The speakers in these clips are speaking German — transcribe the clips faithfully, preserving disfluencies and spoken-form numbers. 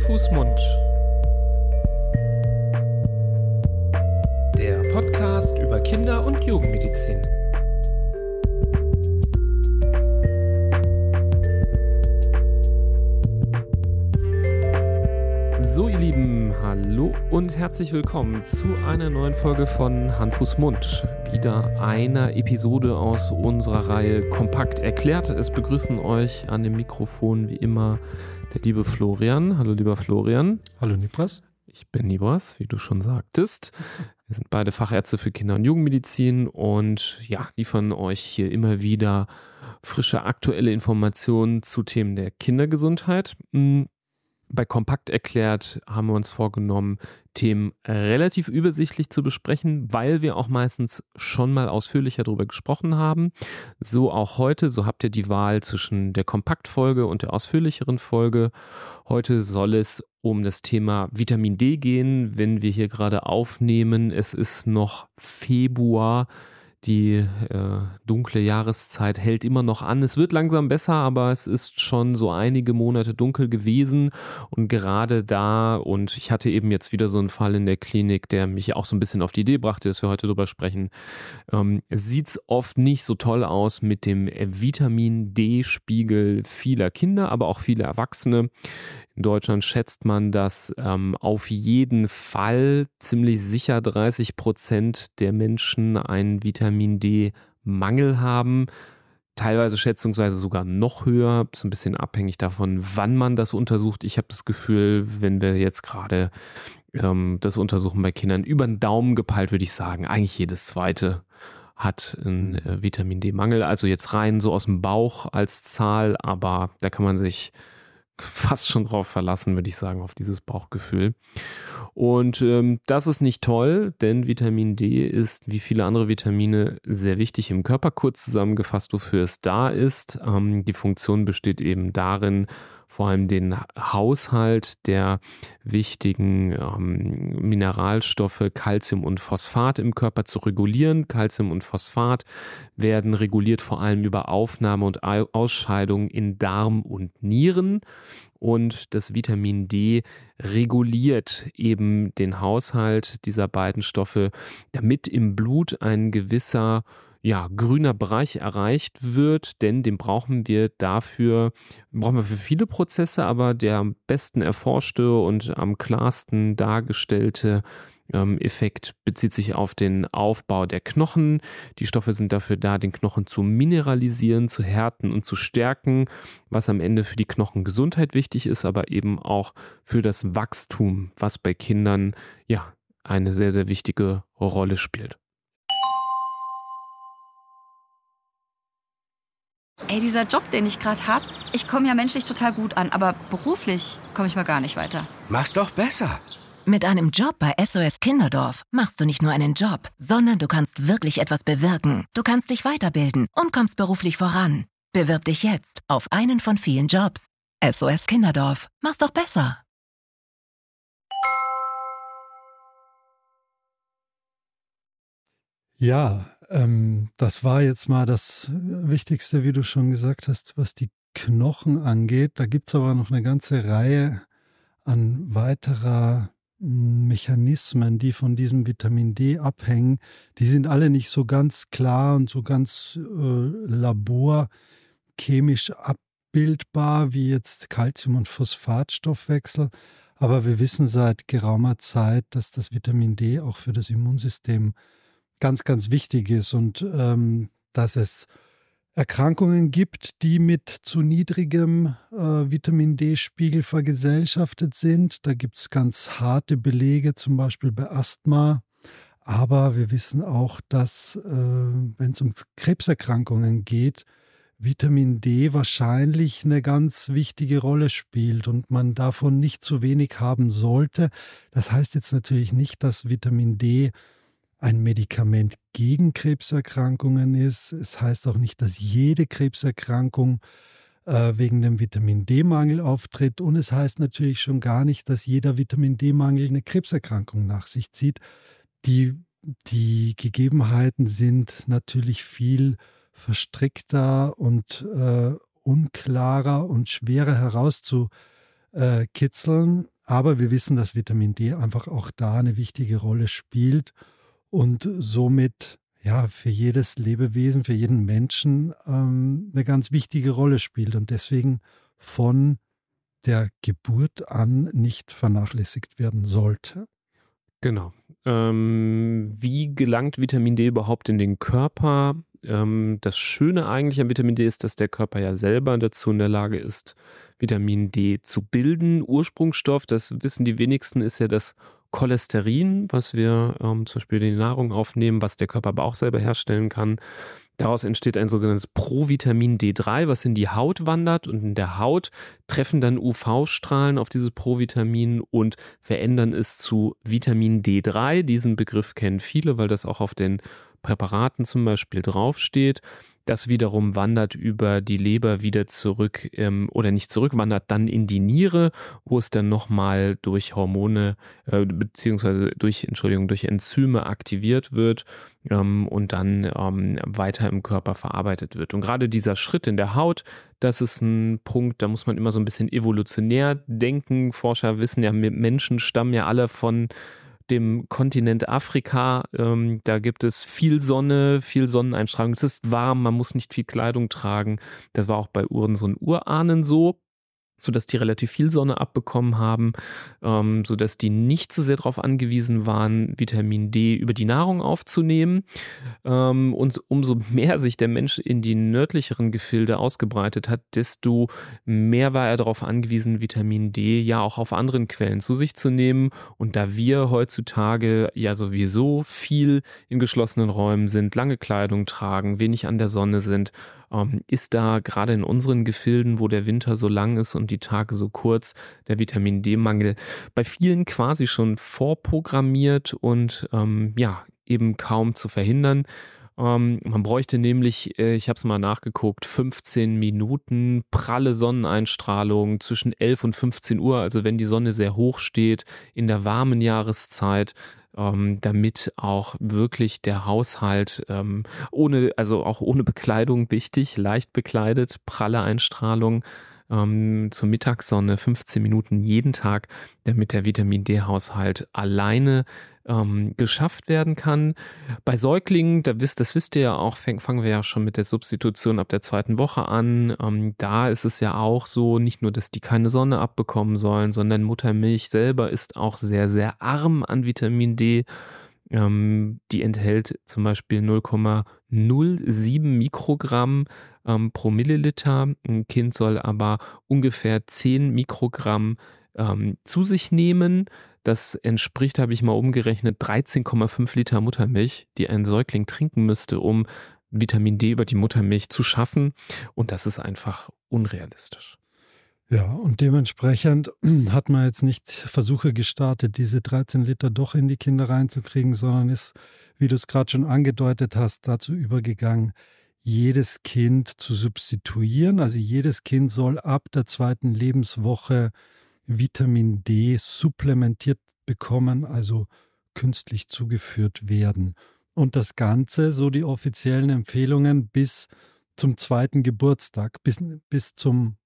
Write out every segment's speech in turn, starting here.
Fuß, Mund. Der Podcast über Kinder- und Jugendmedizin. So, ihr Lieben, hallo und herzlich willkommen zu einer neuen Folge von Hand, Fuß, Mund. Wieder einer Episode aus unserer Reihe Kompakt erklärt. Es begrüßen euch an dem Mikrofon wie immer der liebe Florian. Hallo, lieber Florian. Hallo, Nibras. Ich bin Nibras, wie du schon sagtest. Wir sind beide Fachärzte für Kinder- und Jugendmedizin und ja, liefern euch hier immer wieder frische, aktuelle Informationen zu Themen der Kindergesundheit. Bei Kompakt erklärt haben wir uns vorgenommen, Themen relativ übersichtlich zu besprechen, weil wir auch meistens schon mal ausführlicher darüber gesprochen haben. So auch heute, so habt ihr die Wahl zwischen der Kompaktfolge und der ausführlicheren Folge. Heute soll es um das Thema Vitamin D gehen, wenn wir hier gerade aufnehmen. Es ist noch Februar. Die äh, dunkle Jahreszeit hält immer noch an. Es wird langsam besser, aber es ist schon so einige Monate dunkel gewesen. Und gerade da, und ich hatte eben jetzt wieder so einen Fall in der Klinik, der mich auch so ein bisschen auf die Idee brachte, dass wir heute drüber sprechen, ähm, sieht es oft nicht so toll aus mit dem Vitamin D-Spiegel vieler Kinder, aber auch vieler Erwachsene. In Deutschland schätzt man, dass ähm, auf jeden Fall ziemlich sicher dreißig Prozent der Menschen einen Vitamin D-Mangel haben. Teilweise schätzungsweise sogar noch höher, so ein bisschen abhängig davon, wann man das untersucht. Ich habe das Gefühl, wenn wir jetzt gerade ähm, das untersuchen bei Kindern über den Daumen gepeilt, würde ich sagen, eigentlich jedes zweite hat einen äh, Vitamin D-Mangel. Also jetzt rein so aus dem Bauch als Zahl, aber da kann man sich fast schon drauf verlassen, würde ich sagen, auf dieses Bauchgefühl. Und ähm, das ist nicht toll, denn Vitamin D ist wie viele andere Vitamine sehr wichtig im Körper. Kurz zusammengefasst, wofür es da ist. Ähm, die Funktion besteht eben darin, vor allem den Haushalt der wichtigen ähm, Mineralstoffe Calcium und Phosphat im Körper zu regulieren. Calcium und Phosphat werden reguliert vor allem über Aufnahme und Ausscheidung in Darm und Nieren. Und das Vitamin D reguliert eben den Haushalt dieser beiden Stoffe, damit im Blut ein gewisser ja, grüner Bereich erreicht wird, denn den brauchen wir dafür, brauchen wir für viele Prozesse, aber der am besten erforschte und am klarsten dargestellte ähm, Effekt bezieht sich auf den Aufbau der Knochen. Die Stoffe sind dafür da, den Knochen zu mineralisieren, zu härten und zu stärken, was am Ende für die Knochengesundheit wichtig ist, aber eben auch für das Wachstum, was bei Kindern ja eine sehr, sehr wichtige Rolle spielt. Ey, dieser Job, den ich gerade habe, ich komme ja menschlich total gut an, aber beruflich komme ich mal gar nicht weiter. Mach's doch besser. Mit einem Job bei S O S Kinderdorf machst du nicht nur einen Job, sondern du kannst wirklich etwas bewirken. Du kannst dich weiterbilden und kommst beruflich voran. Bewirb dich jetzt auf einen von vielen Jobs. S O S Kinderdorf, mach's doch besser. Ja, ähm, das war jetzt mal das Wichtigste, wie du schon gesagt hast, was die Knochen angeht. Da gibt es aber noch eine ganze Reihe an weiterer Mechanismen, die von diesem Vitamin D abhängen. Die sind alle nicht so ganz klar und so ganz äh, laborchemisch abbildbar wie jetzt Calcium- und Phosphatstoffwechsel. Aber wir wissen seit geraumer Zeit, dass das Vitamin D auch für das Immunsystem ganz, ganz wichtig ist und ähm, dass es Erkrankungen gibt, die mit zu niedrigem äh, Vitamin D-Spiegel vergesellschaftet sind. Da gibt es ganz harte Belege, zum Beispiel bei Asthma. Aber wir wissen auch, dass, äh, wenn es um Krebserkrankungen geht, Vitamin D wahrscheinlich eine ganz wichtige Rolle spielt und man davon nicht zu wenig haben sollte. Das heißt jetzt natürlich nicht, dass Vitamin D ein Medikament gegen Krebserkrankungen ist. Es heißt auch nicht, dass jede Krebserkrankung äh, wegen dem Vitamin D-Mangel auftritt. Und es heißt natürlich schon gar nicht, dass jeder Vitamin D-Mangel eine Krebserkrankung nach sich zieht. Die, die Gegebenheiten sind natürlich viel verstrickter und äh, unklarer und schwerer herauszukitzeln. Aber wir wissen, dass Vitamin D einfach auch da eine wichtige Rolle spielt und somit ja für jedes Lebewesen, für jeden Menschen ähm, eine ganz wichtige Rolle spielt und deswegen von der Geburt an nicht vernachlässigt werden sollte. Genau. Ähm, wie gelangt Vitamin D überhaupt in den Körper? Ähm, das Schöne eigentlich an Vitamin D ist, dass der Körper ja selber dazu in der Lage ist, Vitamin D zu bilden. Ursprungsstoff, das wissen die wenigsten, ist ja das Cholesterin, was wir ähm, zum Beispiel in die Nahrung aufnehmen, was der Körper aber auch selber herstellen kann. Daraus entsteht ein sogenanntes Provitamin D drei, was in die Haut wandert und in der Haut treffen dann U V-Strahlen auf dieses Provitamin und verändern es zu Vitamin D drei. Diesen Begriff kennen viele, weil das auch auf den Präparaten zum Beispiel draufsteht. Das wiederum wandert über die Leber wieder zurück ähm, oder nicht zurück, wandert dann in die Niere, wo es dann nochmal durch Hormone äh, beziehungsweise durch, Entschuldigung, durch Enzyme aktiviert wird ähm, und dann ähm, weiter im Körper verarbeitet wird. Und gerade dieser Schritt in der Haut, das ist ein Punkt, da muss man immer so ein bisschen evolutionär denken. Forscher wissen ja, Menschen stammen ja alle von dem Kontinent Afrika, ähm, da gibt es viel Sonne, viel Sonneneinstrahlung. Es ist warm, man muss nicht viel Kleidung tragen. Das war auch bei unseren Urahnen so, sodass die relativ viel Sonne abbekommen haben, ähm, sodass die nicht so sehr darauf angewiesen waren, Vitamin D über die Nahrung aufzunehmen. Ähm, und umso mehr sich der Mensch in die nördlicheren Gefilde ausgebreitet hat, desto mehr war er darauf angewiesen, Vitamin D ja auch auf anderen Quellen zu sich zu nehmen. Und da wir heutzutage ja sowieso viel in geschlossenen Räumen sind, lange Kleidung tragen, wenig an der Sonne sind, ähm, ist da gerade in unseren Gefilden, wo der Winter so lang ist und die Tage so kurz, der Vitamin D-Mangel bei vielen quasi schon vorprogrammiert und ähm, ja, eben kaum zu verhindern. Ähm, man bräuchte nämlich, äh, ich habe es mal nachgeguckt, fünfzehn Minuten pralle Sonneneinstrahlung zwischen elf und fünfzehn Uhr, also wenn die Sonne sehr hoch steht, in der warmen Jahreszeit, ähm, damit auch wirklich der Haushalt ähm, ohne, also auch ohne Bekleidung wichtig, leicht bekleidet, pralle Einstrahlung ähm, zur Mittagssonne, fünfzehn Minuten jeden Tag, damit der Vitamin-D-Haushalt alleine ähm, geschafft werden kann. Bei Säuglingen, da wisst, das wisst ihr ja auch, fäng, fangen wir ja schon mit der Substitution ab der zweiten Woche an. Ähm, da ist es ja auch so, nicht nur, dass die keine Sonne abbekommen sollen, sondern Muttermilch selber ist auch sehr, sehr arm an Vitamin D. Ähm, die enthält zum Beispiel null Komma null sieben Mikrogramm ähm, pro Milliliter. Ein Kind soll aber ungefähr zehn Mikrogramm ähm, zu sich nehmen. Das entspricht, habe ich mal umgerechnet, dreizehn Komma fünf Liter Muttermilch, die ein Säugling trinken müsste, um Vitamin D über die Muttermilch zu schaffen. Und das ist einfach unrealistisch. Ja, und dementsprechend hat man jetzt nicht Versuche gestartet, diese dreizehn Liter doch in die Kinder reinzukriegen, sondern ist, wie du es gerade schon angedeutet hast, dazu übergegangen, jedes Kind zu substituieren. Also jedes Kind soll ab der zweiten Lebenswoche Vitamin D supplementiert bekommen, also künstlich zugeführt werden. Und das Ganze, so die offiziellen Empfehlungen, bis zum zweiten Geburtstag, bis, bis zum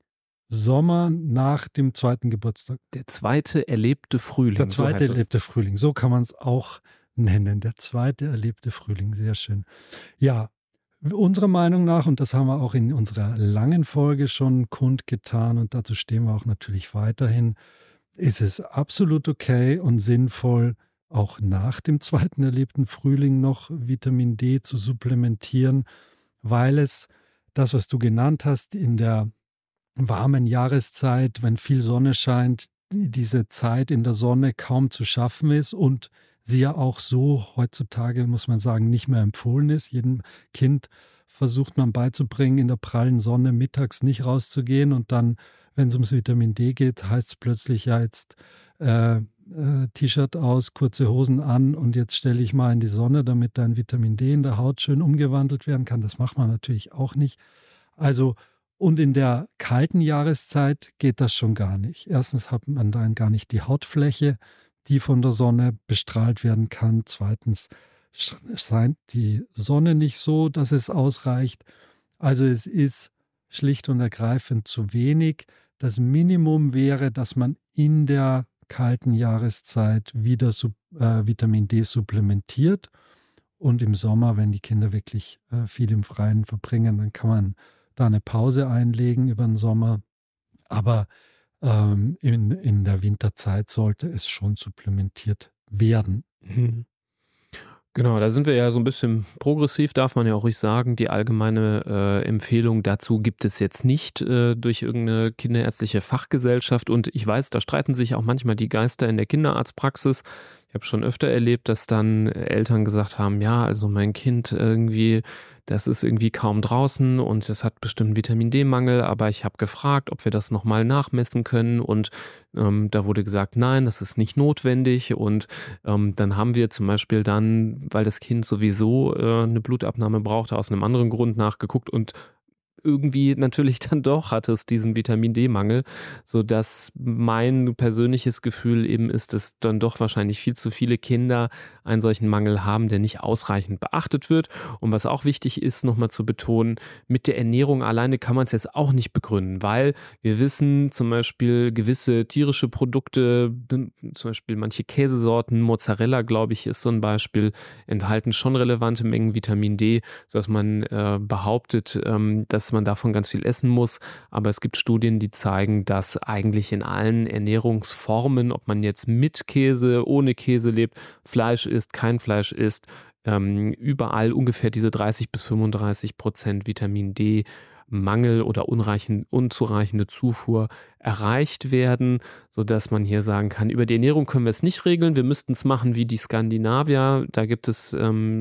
Sommer nach dem zweiten Geburtstag. Der zweite erlebte Frühling. Der zweite so erlebte Frühling, so kann man es auch nennen. Der zweite erlebte Frühling, sehr schön. Ja, unserer Meinung nach, und das haben wir auch in unserer langen Folge schon kundgetan und dazu stehen wir auch natürlich weiterhin, ist es absolut okay und sinnvoll, auch nach dem zweiten erlebten Frühling noch Vitamin D zu supplementieren, weil es das, was du genannt hast, in der warmen Jahreszeit, wenn viel Sonne scheint, diese Zeit in der Sonne kaum zu schaffen ist und sie ja auch so heutzutage, muss man sagen, nicht mehr empfohlen ist. Jedem Kind versucht man beizubringen, in der prallen Sonne mittags nicht rauszugehen und dann, wenn es ums Vitamin D geht, heißt es plötzlich ja jetzt äh, äh, T-Shirt aus, kurze Hosen an und jetzt stelle ich mal in die Sonne, damit dein Vitamin D in der Haut schön umgewandelt werden kann. Das macht man natürlich auch nicht. Also und in der kalten Jahreszeit geht das schon gar nicht. Erstens hat man dann gar nicht die Hautfläche, die von der Sonne bestrahlt werden kann. Zweitens scheint die Sonne nicht so, dass es ausreicht. Also es ist schlicht und ergreifend zu wenig. Das Minimum wäre, dass man in der kalten Jahreszeit wieder Sub, äh, Vitamin D supplementiert. Und im Sommer, wenn die Kinder wirklich äh, viel im Freien verbringen, dann kann man da eine Pause einlegen über den Sommer. Aber ähm, in, in der Winterzeit sollte es schon supplementiert werden. Mhm. Genau, da sind wir ja so ein bisschen progressiv, darf man ja auch ruhig sagen. Die allgemeine äh, Empfehlung dazu gibt es jetzt nicht äh, durch irgendeine kinderärztliche Fachgesellschaft. Und ich weiß, da streiten sich auch manchmal die Geister in der Kinderarztpraxis. Ich habe schon öfter erlebt, dass dann Eltern gesagt haben, ja, also mein Kind irgendwie, das ist irgendwie kaum draußen und es hat bestimmt einen Vitamin-D-Mangel, aber ich habe gefragt, ob wir das nochmal nachmessen können und ähm, da wurde gesagt, nein, das ist nicht notwendig und ähm, dann haben wir zum Beispiel dann, weil das Kind sowieso äh, eine Blutabnahme brauchte, aus einem anderen Grund nachgeguckt und irgendwie natürlich dann doch hatte es diesen Vitamin-D-Mangel, sodass mein persönliches Gefühl eben ist, dass dann doch wahrscheinlich viel zu viele Kinder einen solchen Mangel haben, der nicht ausreichend beachtet wird. Und was auch wichtig ist, nochmal zu betonen, mit der Ernährung alleine kann man es jetzt auch nicht begründen, weil wir wissen zum Beispiel gewisse tierische Produkte, zum Beispiel manche Käsesorten, Mozzarella, glaube ich, ist so ein Beispiel, enthalten schon relevante Mengen Vitamin D, sodass man äh, behauptet, ähm, dass man davon ganz viel essen muss, aber es gibt Studien, die zeigen, dass eigentlich in allen Ernährungsformen, ob man jetzt mit Käse, ohne Käse lebt, Fleisch isst, kein Fleisch isst, ähm, überall ungefähr diese dreißig bis fünfunddreißig Prozent Vitamin D Mangel oder unreichend, unzureichende Zufuhr erreicht werden, sodass man hier sagen kann, über die Ernährung können wir es nicht regeln, wir müssten es machen wie die Skandinavier, da gibt es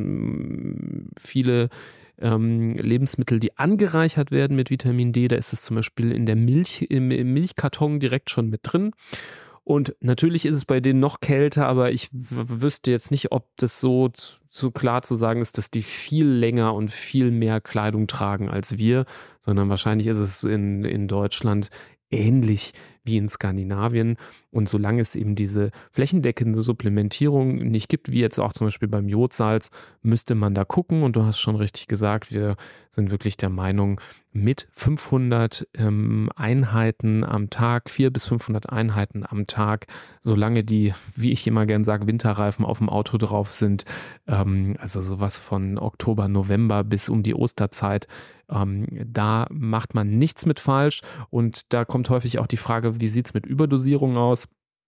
ähm, viele Ähm, Lebensmittel, die angereichert werden mit Vitamin D, da ist es zum Beispiel in der Milch, im, im Milchkarton direkt schon mit drin. Und natürlich ist es bei denen noch kälter, aber ich w- wüsste jetzt nicht, ob das so, so klar zu sagen ist, dass die viel länger und viel mehr Kleidung tragen als wir, sondern wahrscheinlich ist es in, in Deutschland ähnlich wie in Skandinavien. Und solange es eben diese flächendeckende Supplementierung nicht gibt, wie jetzt auch zum Beispiel beim Jodsalz, müsste man da gucken. Und du hast schon richtig gesagt, wir sind wirklich der Meinung, mit fünfhundert ähm, Einheiten am Tag, vierhundert bis fünfhundert Einheiten am Tag, solange die, wie ich immer gern sage, Winterreifen auf dem Auto drauf sind, ähm, also sowas von Oktober, November bis um die Osterzeit, ähm, da macht man nichts mit falsch. Und da kommt häufig auch die Frage, wie sieht es mit Überdosierung aus?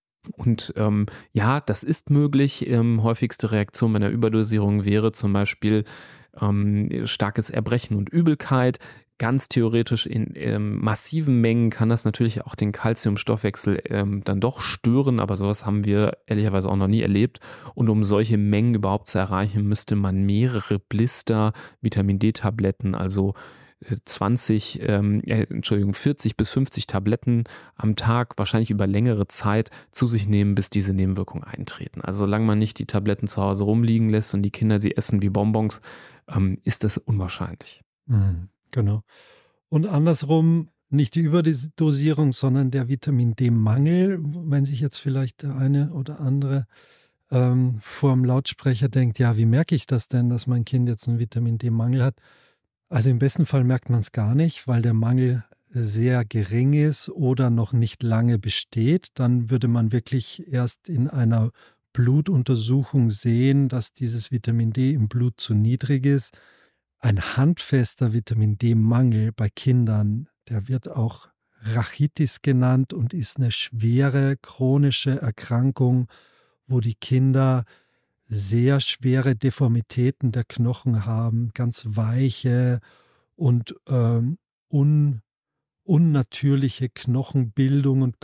Und ähm, ja, das ist möglich. Ähm, häufigste Reaktion bei einer Überdosierung wäre zum Beispiel ähm, starkes Erbrechen und Übelkeit. Ganz theoretisch in ähm, massiven Mengen kann das natürlich auch den Calciumstoffwechsel ähm, dann doch stören, aber sowas haben wir ehrlicherweise auch noch nie erlebt. Und um solche Mengen überhaupt zu erreichen, müsste man mehrere Blister Vitamin-D-Tabletten, also zwanzig, ähm, äh, Entschuldigung, vierzig bis fünfzig Tabletten am Tag, wahrscheinlich über längere Zeit zu sich nehmen, bis diese Nebenwirkungen eintreten. Also solange man nicht die Tabletten zu Hause rumliegen lässt und die Kinder sie essen wie Bonbons, ähm, ist das unwahrscheinlich. Mhm, genau. Und andersrum nicht die Überdosierung, sondern der Vitamin-D-Mangel, wenn sich jetzt vielleicht der eine oder andere ähm, vor dem Lautsprecher denkt, ja, wie merke ich das denn, dass mein Kind jetzt einen Vitamin-D-Mangel hat? Also im besten Fall merkt man es gar nicht, weil der Mangel sehr gering ist oder noch nicht lange besteht. Dann würde man wirklich erst in einer Blutuntersuchung sehen, dass dieses Vitamin D im Blut zu niedrig ist. Ein handfester Vitamin-D-Mangel bei Kindern, der wird auch Rachitis genannt und ist eine schwere chronische Erkrankung, wo die Kinder sehr schwere Deformitäten der Knochen haben, ganz weiche und ähm, un, unnatürliche Knochenbildung und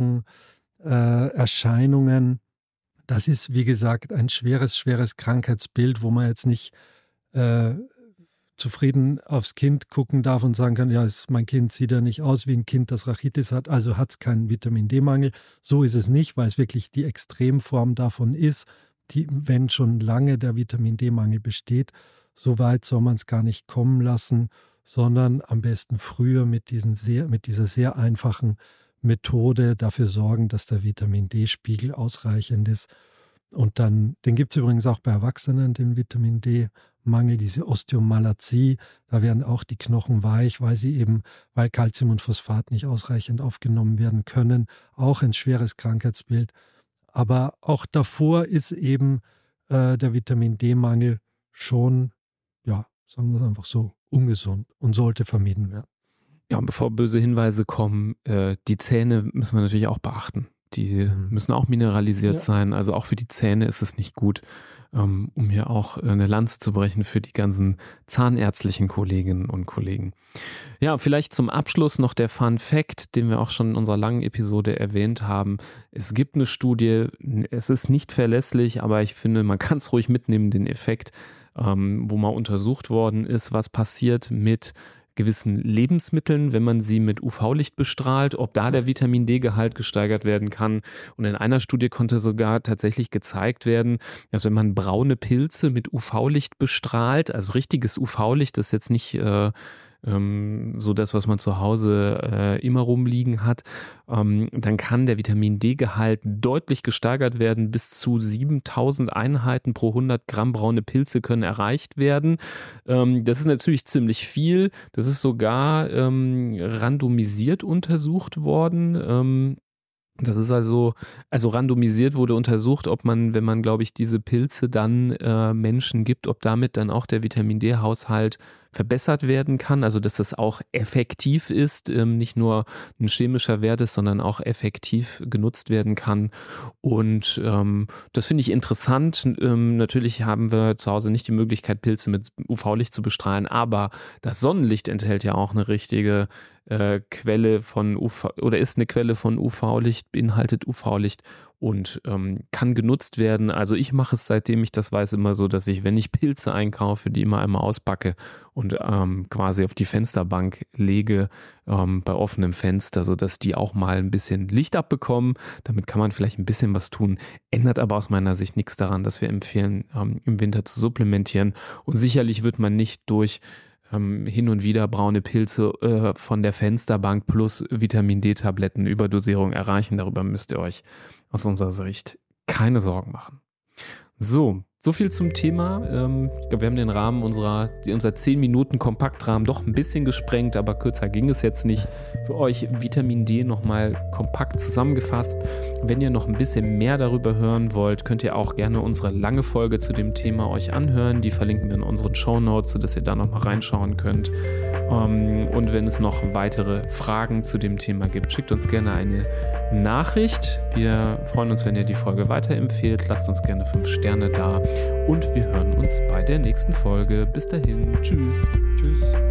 Knochenerscheinungen. Äh, das ist, wie gesagt, ein schweres, schweres Krankheitsbild, wo man jetzt nicht äh, zufrieden aufs Kind gucken darf und sagen kann, ja, mein Kind sieht ja nicht aus wie ein Kind, das Rachitis hat, also hat es keinen Vitamin-D-Mangel. So ist es nicht, weil es wirklich die Extremform davon ist, die, wenn schon lange der Vitamin-D-Mangel besteht. So weit soll man es gar nicht kommen lassen, sondern am besten früher mit, diesen sehr, mit dieser sehr einfachen Methode dafür sorgen, dass der Vitamin-D-Spiegel ausreichend ist. Und dann, den gibt es übrigens auch bei Erwachsenen, den Vitamin-D. Mangel, diese Osteomalazie. Da werden auch die Knochen weich, weil sie eben, weil Calcium und Phosphat nicht ausreichend aufgenommen werden können. Auch ein schweres Krankheitsbild. Aber auch davor ist eben äh, der Vitamin-D-Mangel schon, ja, sagen wir es einfach so, ungesund und sollte vermieden werden. Ja, und bevor böse Hinweise kommen, äh, die Zähne müssen wir natürlich auch beachten. Die müssen auch mineralisiert ja. sein. Also auch für die Zähne ist es nicht gut, ähm, um hier auch eine Lanze zu brechen für die ganzen zahnärztlichen Kolleginnen und Kollegen. Ja, vielleicht zum Abschluss noch der Fun Fact, den wir auch schon in unserer langen Episode erwähnt haben. Es gibt eine Studie, es ist nicht verlässlich, aber ich finde, man kann es ruhig mitnehmen, den Effekt, ähm, wo mal untersucht worden ist, was passiert mit gewissen Lebensmitteln, wenn man sie mit U V-Licht bestrahlt, ob da der Vitamin-D-Gehalt gesteigert werden kann. Und in einer Studie konnte sogar tatsächlich gezeigt werden, dass wenn man braune Pilze mit U V-Licht bestrahlt, also richtiges U V-Licht, das ist jetzt nicht äh, ähm, so das, was man zu Hause äh, immer rumliegen hat, ähm, dann kann der Vitamin-D-Gehalt deutlich gesteigert werden. Bis zu siebentausend Einheiten pro hundert Gramm braune Pilze können erreicht werden. Ähm, das ist natürlich ziemlich viel. Das ist sogar ähm, randomisiert untersucht worden. Ähm, Das ist also, also randomisiert wurde untersucht, ob man, wenn man, glaube ich, diese Pilze dann äh, Menschen gibt, ob damit dann auch der Vitamin-D-Haushalt verbessert werden kann, also dass das auch effektiv ist, ähm, nicht nur ein chemischer Wert ist, sondern auch effektiv genutzt werden kann. Und ähm, das finde ich interessant. Ähm, natürlich haben wir zu Hause nicht die Möglichkeit, Pilze mit U V-Licht zu bestrahlen, aber das Sonnenlicht enthält ja auch eine richtige äh, Quelle von U V oder ist eine Quelle von U V-Licht, beinhaltet U V-Licht und ähm, kann genutzt werden. Also ich mache es, seitdem ich das weiß, immer so, dass ich, wenn ich Pilze einkaufe, die immer einmal auspacke und ähm, quasi auf die Fensterbank lege, ähm, bei offenem Fenster, sodass die auch mal ein bisschen Licht abbekommen. Damit kann man vielleicht ein bisschen was tun, ändert aber aus meiner Sicht nichts daran, dass wir empfehlen, ähm, im Winter zu supplementieren. Und sicherlich wird man nicht durch ähm, hin und wieder braune Pilze äh, von der Fensterbank plus Vitamin-D-Tabletten Überdosierung erreichen. Darüber müsst ihr euch aus unserer Sicht keine Sorgen machen. So, so viel zum Thema. Ähm, ich glaube, wir haben den Rahmen unserer, unser zehn Minuten Kompaktrahmen doch ein bisschen gesprengt, aber kürzer ging es jetzt nicht. Für euch Vitamin D nochmal kompakt zusammengefasst. Wenn ihr noch ein bisschen mehr darüber hören wollt, könnt ihr auch gerne unsere lange Folge zu dem Thema euch anhören. Die verlinken wir in unseren Shownotes, sodass ihr da nochmal reinschauen könnt. Ähm, und wenn es noch weitere Fragen zu dem Thema gibt, schickt uns gerne eine Nachricht. Wir freuen uns, wenn ihr die Folge weiterempfehlt. Lasst uns gerne fünf Sterne da. Und wir hören uns bei der nächsten Folge. Bis dahin. Tschüss. Tschüss.